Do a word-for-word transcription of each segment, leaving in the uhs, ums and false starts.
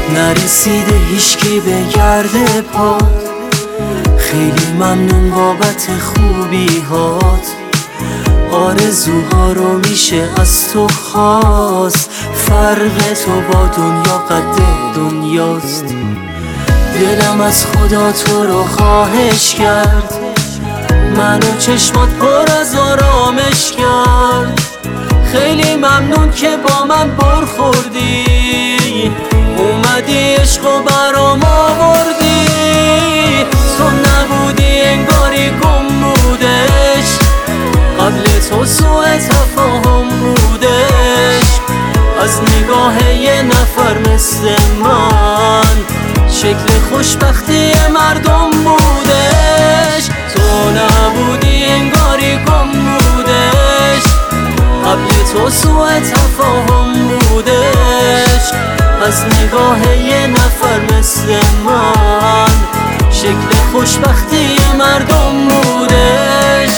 نرسیده هیچکی به گرد پات. خیلی ممنون بابت خوبی هات. آرزوها رو میشه از تو خواست. فرق تو با دنیا قد دنیاست. دلم از خدا تو رو خواهش کرد. منو چشمات پر از آرامش کرد. خیلی ممنون که با من برخوردی. اومدی عشق و برام آوردی. تو نبودی انگاری گم بودش. قبل تو سوء تفاهم بودش. از نگاه یه نفر مثل من شکل خوشبختی مردم بودش. تو نبودی انگاری گم بودش. قبل تو سوء تفاهم بودش. از نگاه یه نفر مثل من شکل خوشبختی مردم بودش.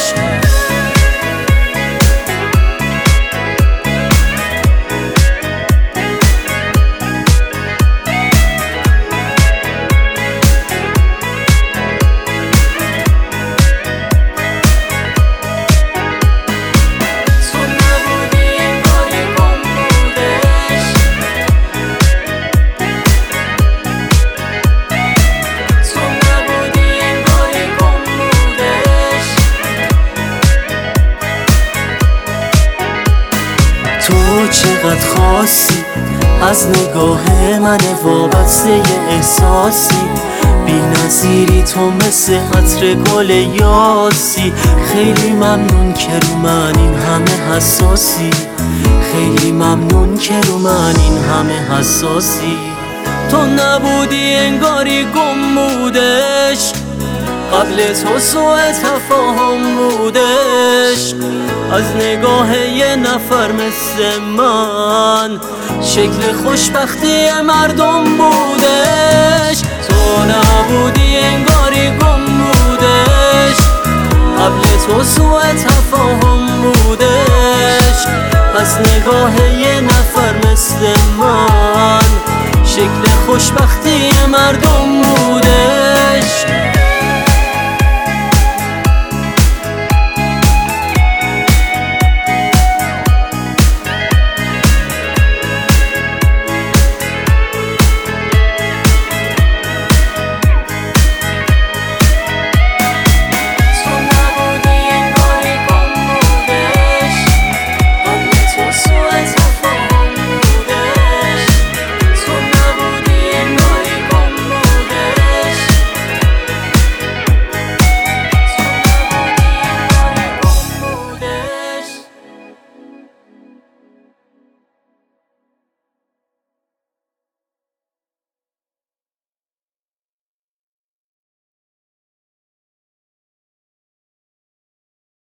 تو چقدر خاصی از نگاه من وابسته احساسی. بی نظیری تو مثل عطر گل یاسی. خیلی ممنون که رو من این همه حساسی. خیلی ممنون که رو من این همه حساسی. تو نبودی انگاری گم بودش. قبل تو سوء تفاهم بودش. از نگاه یه نفر مثل من شکل خوشبختی مردم بودش. تو نبودی انگاری گم بودش. قبل تو سوء تفاهم بودش. از نگاه یه نفر مثل من شکل خوشبختی مردم بودش.